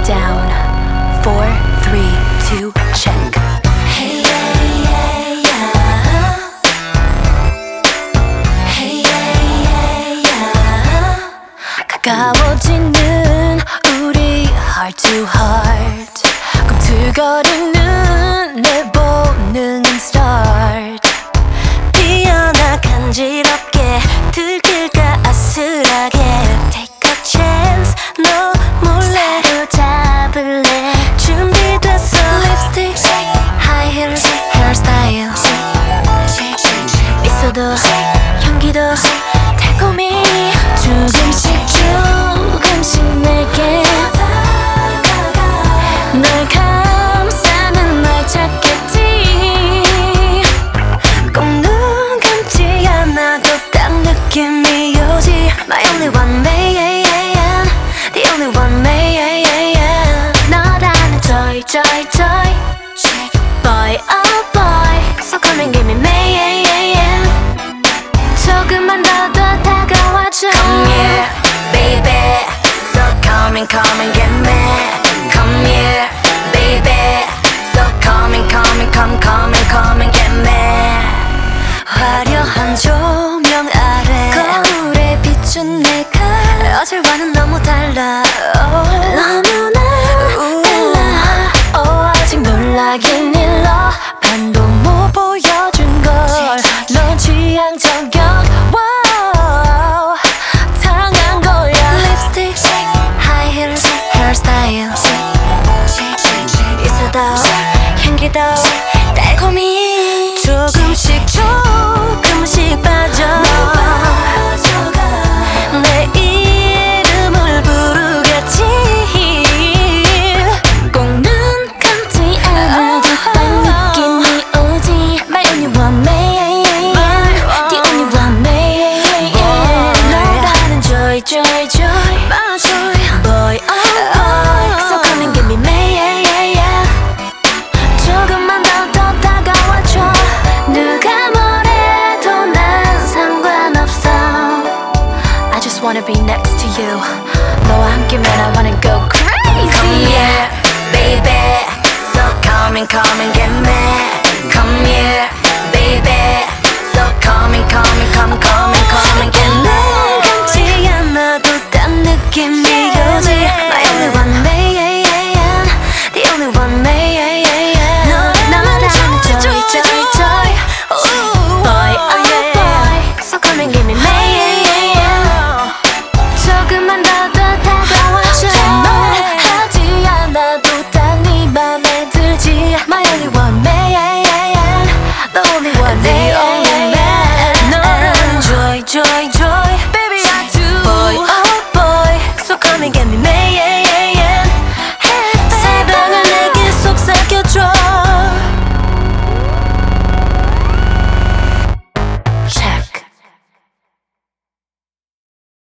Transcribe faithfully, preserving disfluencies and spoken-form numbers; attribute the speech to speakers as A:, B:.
A: down. Four, three, two, check.
B: Hey yeah, yeah, yeah. Hey yeah, yeah, yeah.
A: 가까워지는 우리 heart to heart. 꿈틀거리는 내 본능은 start.
B: 피어나 간지럽게 들킬까 아슬하게 Take a chance 너 몰래 사로잡을래 준비됐어 Lipstick, high heels, hairstyle 있어도 향기도 달콤히 조금씩 조금씩 내게 널 감싸는 날 찾겠지 꼭 눈 감지 않아도 딱 느낌이 오지 My only one man The only one man 너라는 joy joy joy Boy oh boy So come and give me man 조금만 더 더 다가와줘 Come here baby So come and come and get me Come here baby So come and come and come come and come and get me 화려한 조명 아래 거울에 비춘 내가 어제와는 너무 달라 oh, 너무나 달라
A: oh, 아직 놀라긴 일러 반도 못 보여준 걸 넌 취향 저격 wow, 당한 거야
B: Lipstick, high heels, hairstyle 있어도 향기도 달콤히 조금씩 조금씩 빠져 내 이름을 부르겠지
A: 꼭 눈 감지 않아도 딱 느낌이 오지 My only one man The only one man
B: 너라는 joy joy joy
A: My joy
B: Boy oh boy So come and give me man 조금만 더 더 다가와줘 누가 뭐래도 난 상관없어
A: I just wanna be next to you 너와 함께면 I wanna go crazy
B: Come here baby So come and come and get me Come here